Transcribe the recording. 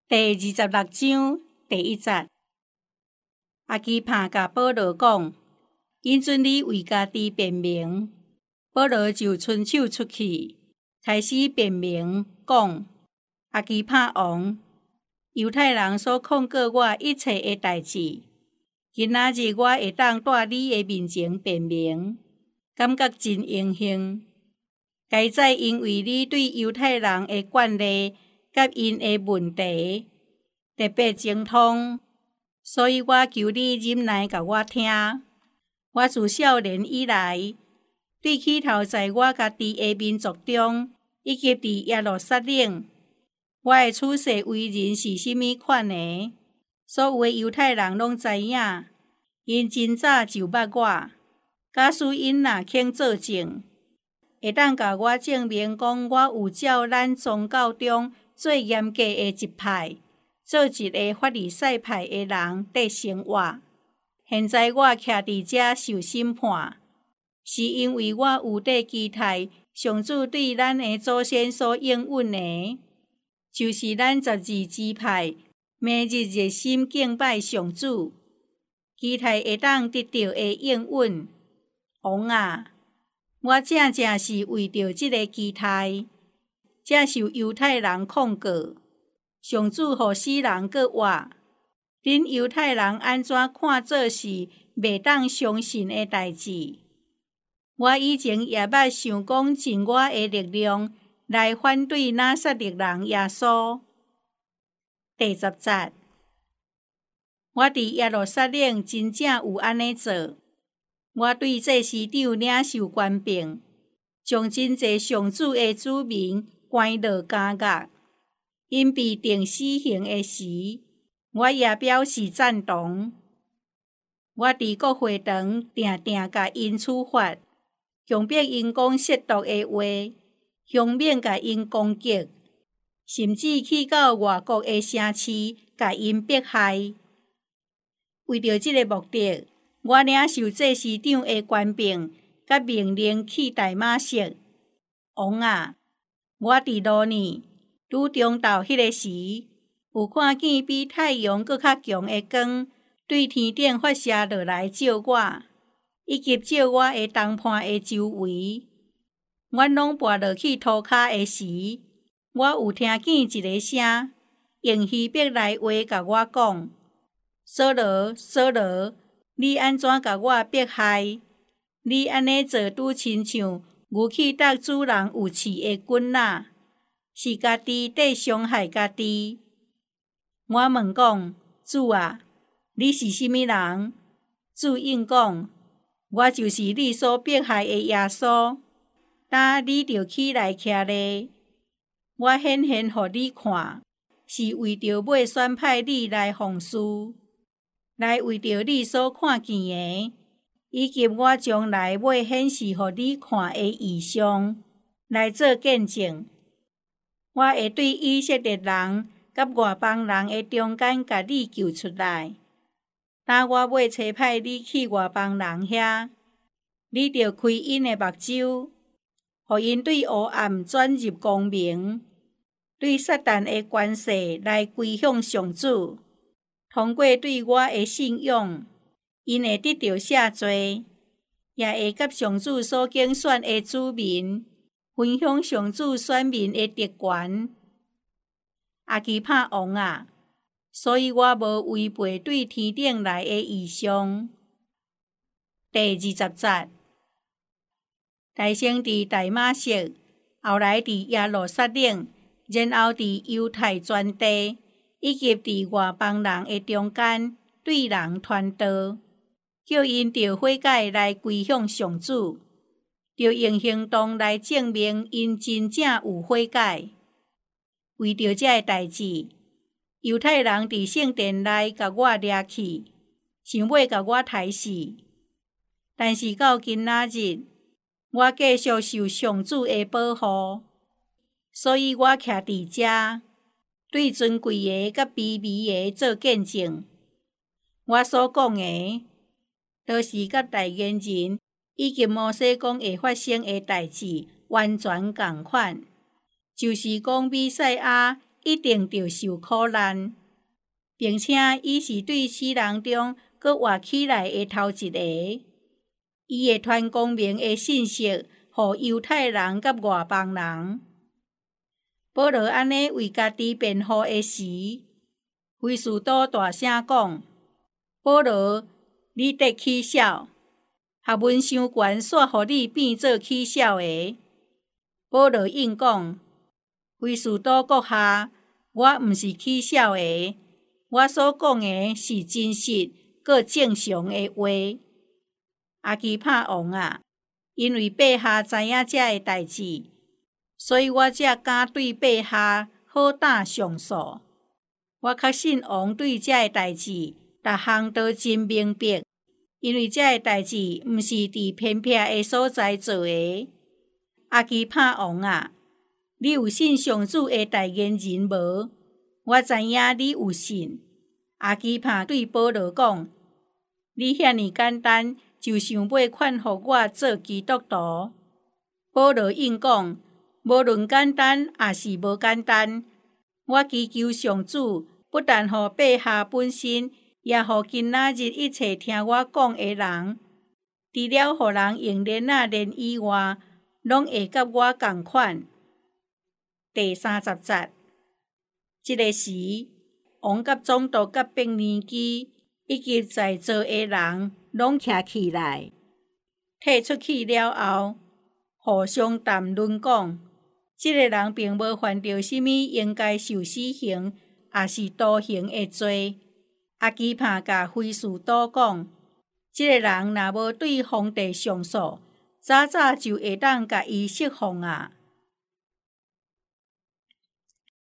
第26章第1节，阿基帕甲保罗讲：“因准你为家己辩明。”保罗就伸手出去，开始辩明讲：“阿基帕王，犹太人所控告我一切的代志，今仔日我会当在你的面前辩明，感觉真荣幸。该在因为你对犹太人的惯例甲因的问题特别精通，所以我求你忍耐甲我听。我自少年以来，对起头在我家己的民族中，以及伫耶路撒冷，我的处世为人是甚物款的，所有的犹太人拢知影，因真早就捌我。假使因若肯作证，会当甲我证明讲我有照咱宗教中最严格的一派，做一个法利赛派的人得生活。现在我徛伫遮受审判，是因为我有得期待上主对咱的祖先所应允的，就是咱12支派每日热心敬拜上主，期待会当得到的应允。王啊，我正正是为着这个期待，才受犹太人控告。上主予死人搁活，恁犹太人安怎看做是袂当相信的代志？我以前也捌想讲尽我的力量来反对拿撒勒人耶稣。第10节，我伫耶路撒冷真正有安尼做。我对祭司长领受权柄，将真济上主的子民关落监狱。因被定死刑的时，我也表示赞同。我伫国会堂定定甲因处罚，强迫因讲亵渎的话，凶猛甲因攻击，甚至去到外国的城市甲因迫害。为着这个目的，我领受祭司长的权柄，甲命令去大马色。王啊，我伫路呢，拄中昼迄个时，有看见比太阳搁较强的光，对天顶发射落来照我，以及照我的同伴的周围。阮拢跋落去涂骹的时，我有听见一个声，用希伯来话甲我讲：“扫罗，扫罗，你安怎甲我迫害？你安尼做拄亲像牛去搭主人有刺的棍仔，是家己在伤害家己。”我问讲：“主啊，你是甚物人？”主应讲：“我就是你所迫害的耶稣。呾你就起来徛咧，我显现互你看，是为着要选派你来奉事，来为着你所看见的，以及我将来要显示互你看的异象，来做见证。我会对以色列人甲外邦人的中间甲你救出来。呾我要差派你去外邦人遐，你就开因的目睭，互因对黑暗转入光明，对撒旦的权势来归向上主。通过对我的信仰，因会得到赦罪，也会甲上主所拣选的子民分享上主选民的特权。阿基帕王啊，所以我无违背对天顶来的异象。第20节，大先伫大马色，后来伫耶路撒冷，然后伫犹太全地，以及伫外邦人的中间，对人传道，叫因着悔改来归向上主，着用行动来证明因真正有悔改。为着这个代志，犹太人伫圣殿内甲我掠去，想要甲我杀死。但是到今仔日，我继续受上主的保护，所以我徛伫遮，对尊贵的甲卑微的做见证。我所讲的，都是甲大原人以及摩西讲会发生的代志完全共款，就是讲弥赛亚一定着受苦难，并且伊是对死人中阁活起来的头一个。伊会传光明的信息，互犹太人甲外邦人。保罗安尼为家己辩护的时，非斯都大声讲：“保罗，你得起笑，学问伤悬，煞互你变做起笑的。”保罗应讲：“非斯都阁下，我毋是起笑的，我所讲的是真实阁正常的话。阿基帕王啊，因为陛下知影这个代志，所以我才敢对陛下好打上诉。我确信王对这个代志，逐项都真明白，因为这个代志毋是伫偏僻的所在做的。阿基帕王啊，你有信上主的代言人无？我知影你有信。阿基帕对保罗讲：“你遐尼简单，就想要劝互我做基督徒？”保罗应讲：“无论简单也是无简单，我祈求上主不但互陛下本身，也互今仔日一切听我讲的人，除了互人用链仔链以外，拢会甲我同款。”第30节，这个时，王甲总督甲伯尼基以及在座的人拢徛起来，退出去了后，互相谈论讲，这个人并无犯着什么应该受死刑，也是徒刑的罪。阿基帕甲非斯都讲，这个人若无对皇帝上诉，早早就会当甲伊释放啊。